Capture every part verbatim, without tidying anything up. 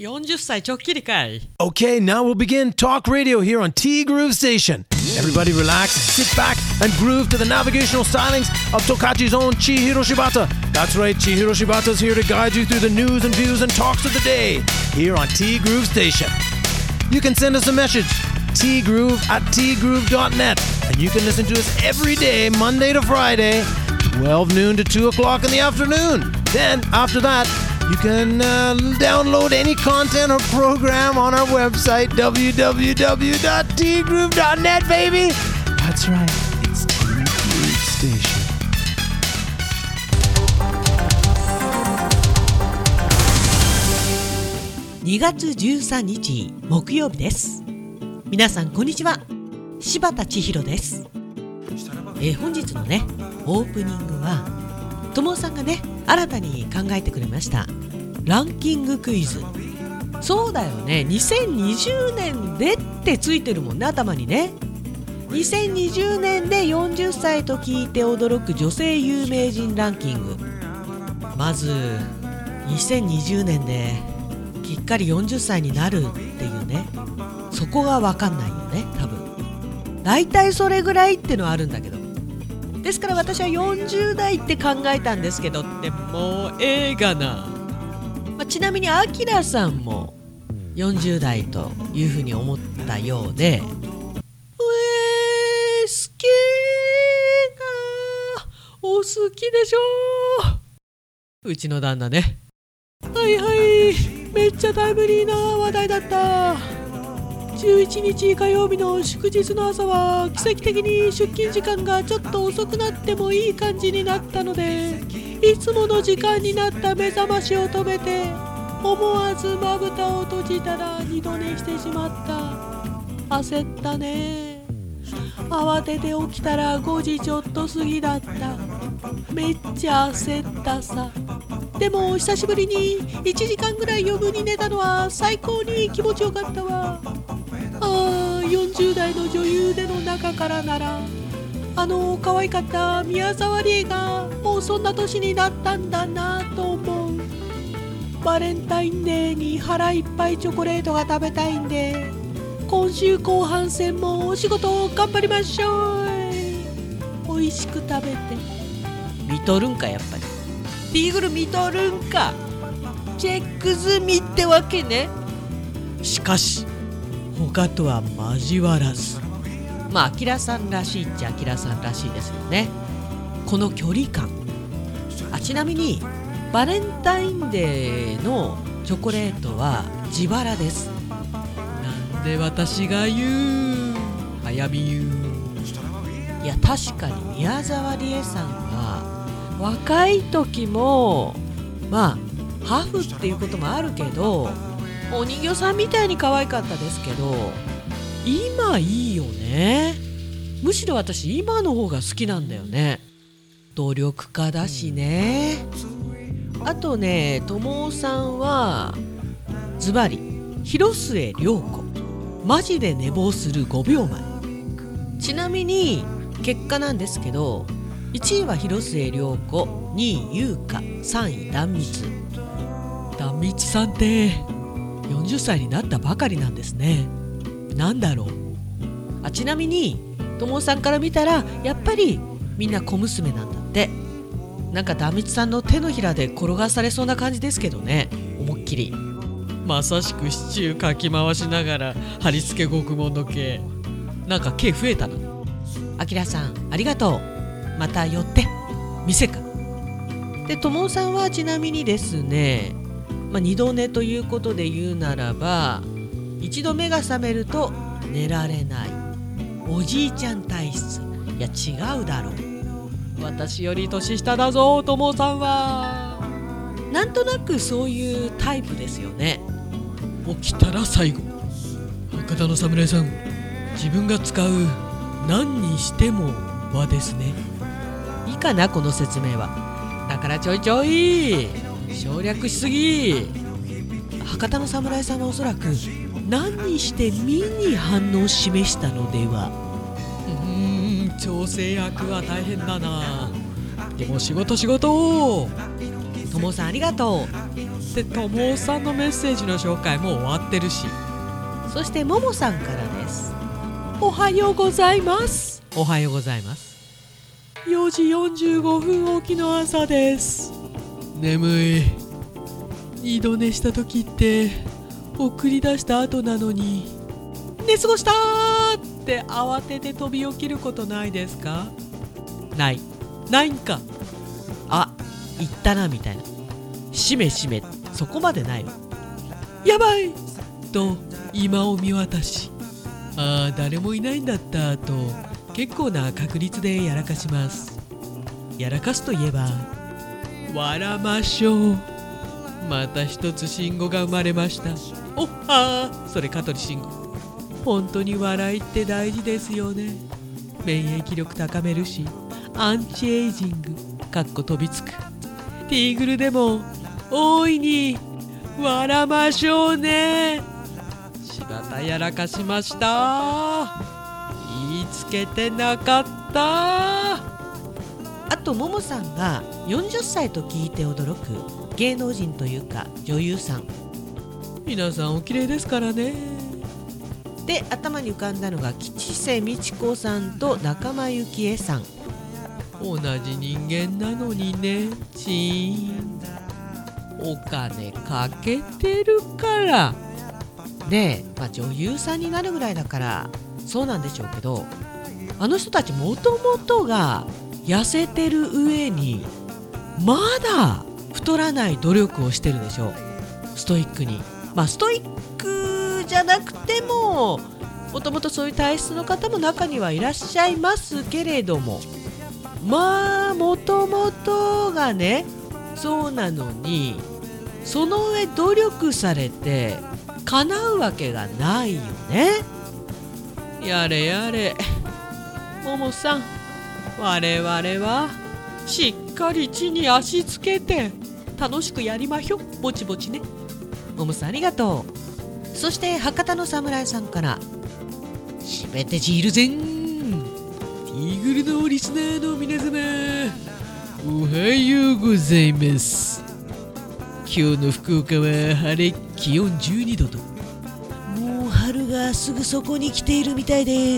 よんじゅっさいちょっきりかい。 Okay, now we'll begin talk radio here on T Groove Station. Everybody relax, sit back, and groove to the navigational stylings of Tokachi's own Chihiro Shibata. That's right, Chihiro Shibata's here to guide you through the news and views and talks of the day here on T Groove Station. You can send us a message, tgroove at tgroove dot net, and you can listen to us every day, Monday to Friday, twelve noon to two o'clock in the afternoon. Then, after that, you can uh, download any content or program on our website, w w w dot t groove dot net, baby. That's right, it's T Groove Station. にがつじゅうさんにち木曜日です。皆さんこんにちは、柴田千尋です。えー、本日のねオープニングはともさんがね新たに考えてくれましたランキングクイズ。そうだよね、にせんにじゅうねんでってついてるもんね、頭にね。にせんにじゅうねんでよんじゅっさいと聞いて驚く女性有名人ランキング。まずにせんにじゅうねんできっかりよんじゅっさいになるっていうね、そこが分かんないよね多分。だいたいそれぐらいってのはあるんだけど、ですから私はよんじゅうだいって考えたんですけどってもうええがな、まあ、ちなみにアキラさんもよんじゅうだいというふうに思ったようで、うえー好きがお好きでしょう、うちの旦那ね。はいはい、めっちゃタイムリーな話題だった。じゅういちにち火曜日の祝日の朝は奇跡的に出勤時間がちょっと遅くなってもいい感じになったので、いつもの時間になった目覚ましを止めて思わずまぶたを閉じたら二度寝してしまった。焦ったね。慌てて起きたらごじちょっと過ぎだった。めっちゃ焦ったさ。でも久しぶりにいちじかんぐらい余分に寝たのは最高に気持ちよかったわ。ああ、よんじゅうだいの女優での中からならあの可愛かった宮沢りえがもうそんな年になったんだなと思う。バレンタインデーに腹いっぱいチョコレートが食べたいんで、今週後半戦もお仕事頑張りましょう。おいしく食べて。見とるんかやっぱり。ビーグル見とるんか。チェック済みってわけね。しかし他とは交わらず、まあアキラさんらしいっちゃアキラさんらしいですよね、この距離感。あ、ちなみにバレンタインデーのチョコレートは自腹です。なんで私が言う、早見言う。いや確かに宮沢りえさんは若い時もまあハーフっていうこともあるけどお人形さんみたいに可愛かったですけど、今いいよね。むしろ私今の方が好きなんだよね。努力家だしね。あとね、ともさんはズバリ広末涼子、マジで寝坊するごびょうまえ。ちなみに結果なんですけど、いちいは広末涼子、にい優香、さんい壇蜜。壇蜜さんってよんじゅっさいになったばかりなんですね。なんだろう。あ、ちなみにともさんから見たらやっぱりみんな小娘なんだって。なんか壇蜜さんの手のひらで転がされそうな感じですけどね、思いっきり。まさしくシチューかき回しながら貼り付け獄門の毛。なんか毛増えたな。あきらさんありがとう、また寄って店か。でともさんはちなみにですね、まあ、二度寝ということで言うならば、一度目が覚めると寝られないおじいちゃん体質。いや違うだろう、私より年下だぞともさんは。なんとなくそういうタイプですよね。起きたら最後。博多の侍さん、自分が使う何にしてもはですね。いいかなこの説明は。だからちょいちょい省略しすぎ。博多の侍さんはおそらく何にして身に反応を示したのでは。うーん、調整役は大変だな。でも仕事仕事。ともさんありがとう。 ってともさんのメッセージの紹介もう終わってるし。そしてももさんからです。おはようございます。おはようございます。よじよんじゅうごふん起きの朝です。眠い。二度寝した時って送り出した後なのに寝過ごしたーって慌てて飛び起きることないですか？ないないんか。あ、言ったなみたいな。しめしめ、そこまでないわ。やばいと今を見渡し、あー誰もいないんだったと結構な確率でやらかします。やらかすといえば笑ましょう。また一つ信号が生まれました。おっはー、それ香取慎吾。本当に笑いって大事ですよね。免疫力高めるし、アンチエイジングかっこ飛びつく。ティーグルでも大いに笑ましょうね。柴田やらかしました。言いつけてなかった。あとももさんがよんじゅっさいと聞いて驚く芸能人というか女優さん。皆さんお綺麗ですからね。で頭に浮かんだのが吉瀬美智子さんと仲間由紀恵さん。同じ人間なのにね。チーン。お金かけてるからで、まあ、女優さんになるぐらいだからそうなんでしょうけど、あの人たちもともとが痩せてる上にまだ太らない努力をしてるでしょ。ストイックに。まあストイックじゃなくてももともとそういう体質の方も中にはいらっしゃいますけれども、まあもともとがねそうなのに、その上努力されて叶うわけがないよね。やれやれももさん、我々はしっかり地に足つけて楽しくやりましょう。ぼちぼちね。ももさんありがとう。そして博多の侍さんから、しめてじいるぜん。ティーグルのリスナーの皆様、おはようございます。今日の福岡は晴れ、気温じゅうにどともう春がすぐそこに来ているみたいです。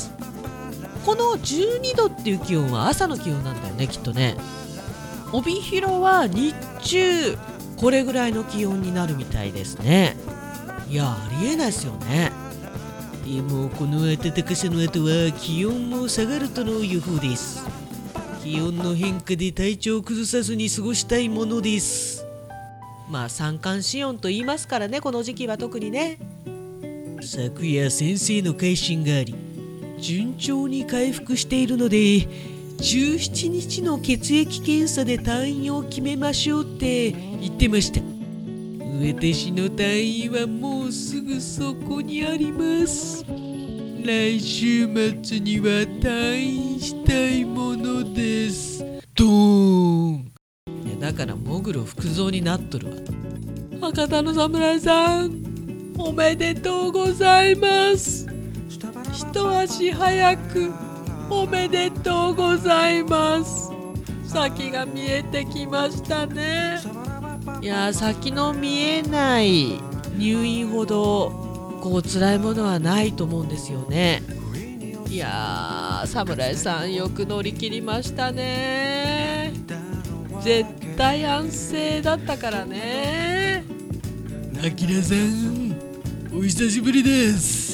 このじゅうにどっていう気温は朝の気温なんだよね、きっとね。帯広は日中これぐらいの気温になるみたいですね。いや、ありえないですよね。でもこの暖かさの後は気温も下がるとの予報です。気温の変化で体調を崩さずに過ごしたいものです。まあ三寒四温と言いますからね、この時期は特にね。昨夜先生の回診があり順調に回復しているのでじゅうしちにちの血液検査で退院を決めましょうって言ってました。私の退院はもうすぐそこにあります。来週末には退院したいものです。ドーン。だからモグロ福蔵になっとるわ。博多の侍さん、おめでとうございます。一足早くおめでとうございます。先が見えてきましたね。いや、先の見えない入院ほどこう辛いものはないと思うんですよね。いやー、侍さんよく乗り切りましたね。絶対安静だったからね。あきらさん、お久しぶりです。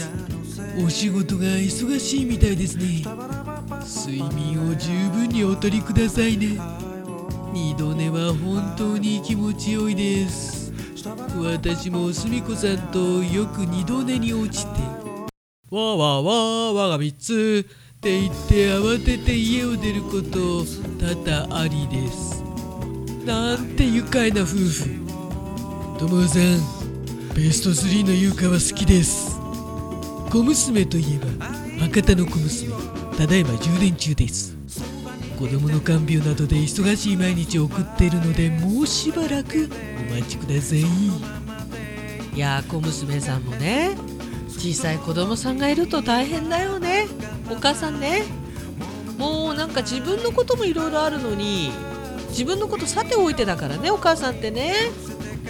お仕事が忙しいみたいですね。睡眠を十分におとりくださいね。二度寝は本当に気持ちよいです。私もすみこさんとよく二度寝に落ちて、わーわーわーわが三つって言って慌てて家を出ること多々ありです。なんて愉快な夫婦。ともさん、ベストスリーの優香は好きです。小娘といえば博多の小娘、ただいま充電中です。子供の看病などで忙しい毎日を送っているので、もうしばらくお待ちください。いやー、小娘さんもね、小さい子供さんがいると大変だよね。お母さんね、もうなんか自分のこともいろいろあるのに、自分のことさておいてだからね、お母さんってね。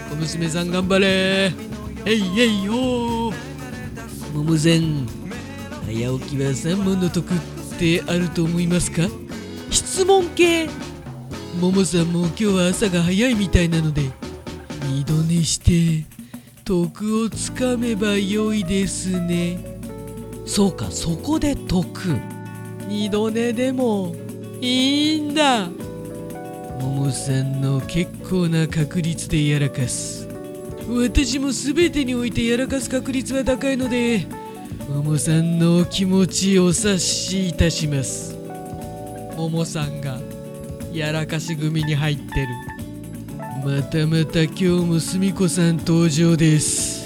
小娘さん頑張れ。えいえいよ。ももさん、早起きは三問の得ってあると思いますか？質問系。ももさんも今日は朝が早いみたいなので、二度寝して得をつかめば良いですね。そうか、そこで得。二度寝でもいいんだ。ももさんの結構な確率でやらかす。私も全てにおいてやらかす確率は高いので、ももさんの気持ちお察しいたします。ももさんがやらかし組に入ってる。またまた今日もすみこさん登場です。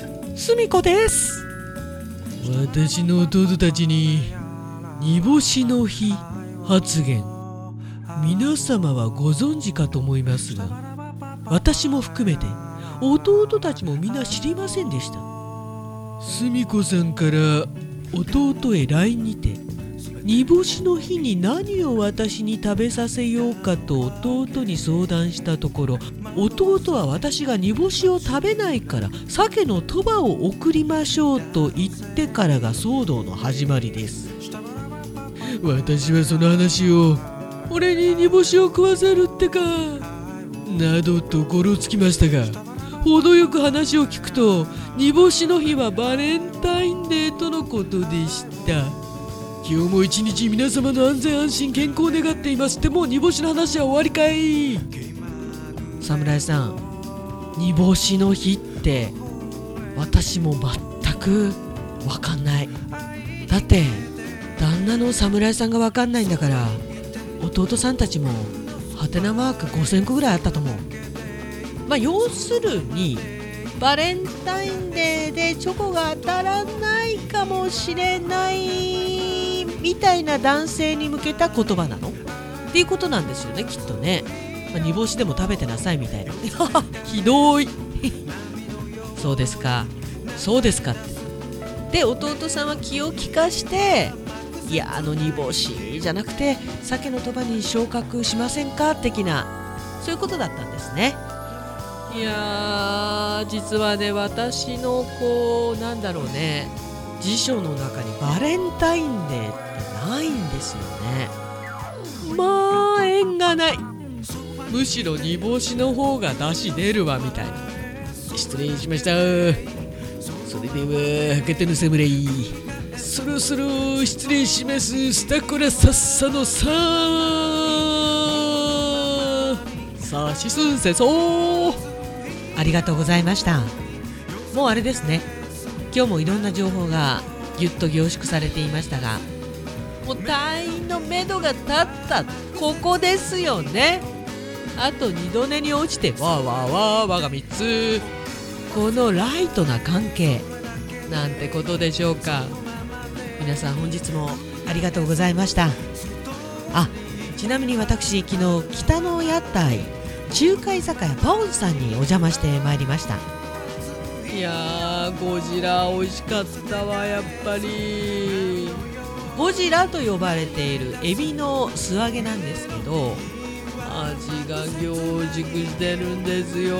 すみこです。私の弟たちに煮干しの日発言、皆様はご存知かと思いますが、私も含めて弟たちもみんな知りませんでした。すみこさんから弟へ ライン にて、煮干しの日に何を私に食べさせようかと弟に相談したところ、弟は私が煮干しを食べないから鮭の鳥羽を送りましょうと言ってからが騒動の始まりです。私はその話を、俺に煮干しを食わせるってかなどとゴロつきましたが、程よく話を聞くと、煮干しの日はバレンタインデーとのことでした。今日も一日皆様の安全安心健康を願っています。でも煮干しの話は終わりかい。侍さん、煮干しの日って私も全くわかんない。だって旦那の侍さんがわかんないんだから、弟さんたちもハテナマークごせんこぐらいあったと思う。まあ要するにバレンタインデーでチョコが当たらないかもしれないみたいな男性に向けた言葉なのっていうことなんですよね、きっとね。まあ、煮干しでも食べてなさいみたいなひどいそうですかそうですかってで、弟さんは気を利かして、いや、あの煮干しじゃなくて鮭の鳥羽に昇格しませんか的な、そういうことだったんですね。いやー、実はね、私のこうなんだろうね、辞書の中にバレンタインデーってないんですよね。まあ縁がない。むしろ煮干しの方が出し出るわみたいな。失礼しました。それでは博多の侍、そろそろ失礼します。スタコラさっさのささしすんせそう。ありがとうございました。もうあれですね、今日もいろんな情報がぎゅっと凝縮されていましたが、もう退院のめどが立ったここですよね。あと二度寝に落ちてわーわーわーわがみっつ、このライトな関係なんてことでしょうか。皆さん本日もありがとうございました。あ、ちなみに私昨日北の屋台中華居酒屋パオンさんにお邪魔してまいりました。いやー、ゴジラ美味しかったわ。やっぱりゴジラと呼ばれているエビの素揚げなんですけど、味が凝縮してるんですよ。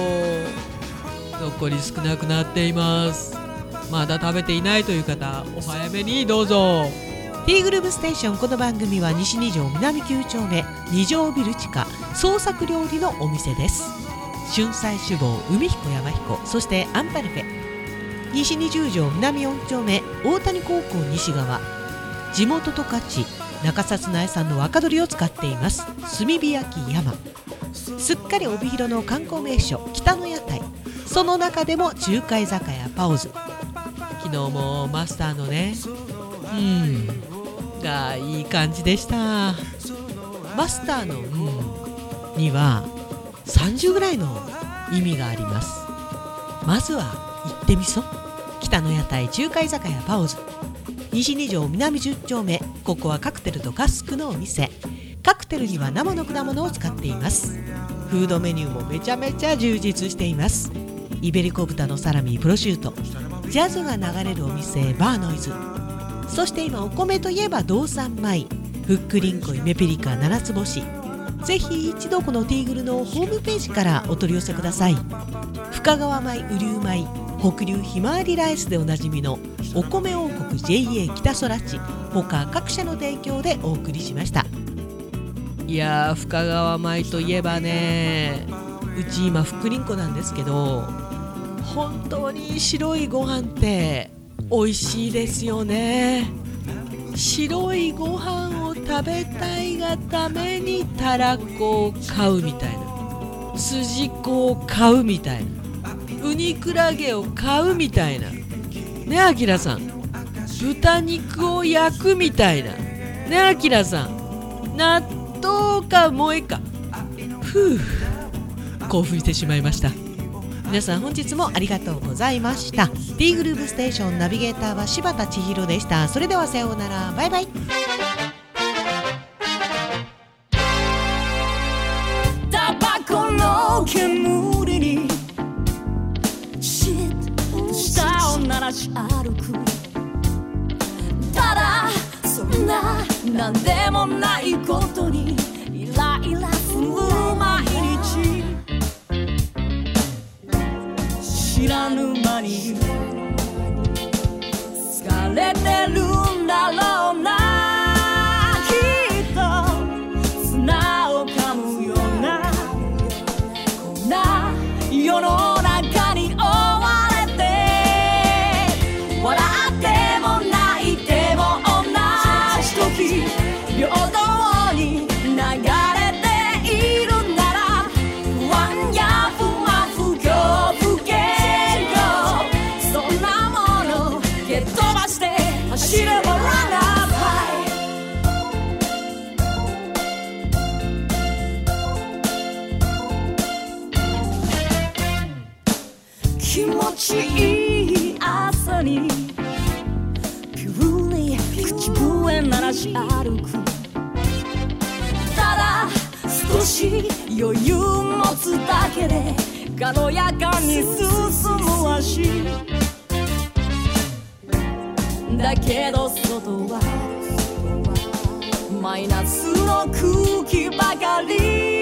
残り少なくなっています。まだ食べていないという方、お早めにどうぞ。 T グループステーション、この番組は西に条南きゅう丁目に条ビル地下創作料理のお店です。春菜酒房海彦山彦、そしてアンパルフェ、西にじゅう条南よん丁目大谷高校西側、地元十勝中札内産の若鶏を使っています炭火焼き山。すっかり帯広の観光名所北の屋台、その中でも中華居酒屋パオズ。昨日もマスターのね、うんがいい感じでした。マスターのうんにはさんじゅうぐらいの意味があります。まずは行ってみそ。北の屋台中華居酒屋パオズ、西に条南じゅう丁目。ここはカクテルとカスクのお店。カクテルには生の果物を使っています。フードメニューもめちゃめちゃ充実しています。イベリコ豚のサラミ、プロシュート、ジャズが流れるお店バーノイズ、そして今お米といえば道産米、ふっくりんこ、イメピリカ、七つ星、 ぜひ一度このティーグルのホームページからお取り寄せください。深川米、雨竜米、北流ひまわりライスでおなじみのお米王国 ジェイエー 北空地他各社の提供でお送りしました。いやー、深川米といえばね、うち今福林子なんですけど、本当に白いご飯って美味しいですよね。白いご飯を食べたいがためにたらこを買うみたいな、筋子を買うみたいな、ウニクラゲを買うみたいなね、あきらさん。豚肉を焼くみたいなね、あきらさん。納豆か萌えか、ふう、興奮してしまいました。皆さん本日もありがとうございました。 T グループステーションナビゲーターは柴田千尋でした。それではさようなら、バイバイ。 タバコの煙にシッと舌を鳴らし歩く、ただそんななんでもないことにイライラする毎日、知らぬ間に疲れてるんだろうな。きっと砂を噛むようなこんな世の中に追われて、笑っても泣いても同じ時平等に流れているなら、不安や不満不況不景況、そんなもの蹴っ飛ばして走ればランナー気持ちいい朝にピューに口笛鳴らし歩く、ただ少し余裕持つだけで軽やかに進む足だけど、外はマイナスの空気ばかり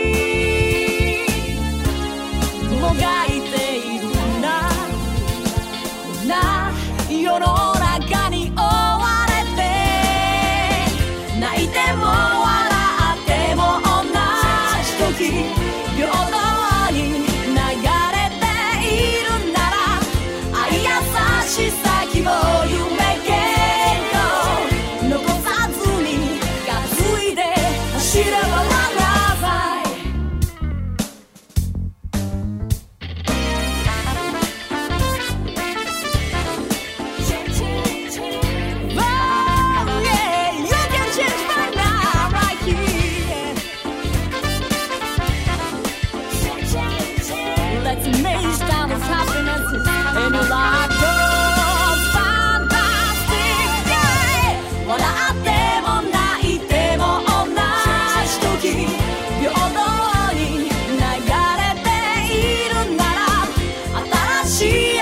もがいているな。こんな世の中に追われて、泣いても笑っても同じ時平等に流れているなら、愛優しさ希望夢残さずに担いで走ればランナーさい。Let's make down those happinesses in your life goes fantastic, yeah. 笑っても泣いても同じ時平等に流れているなら、新しい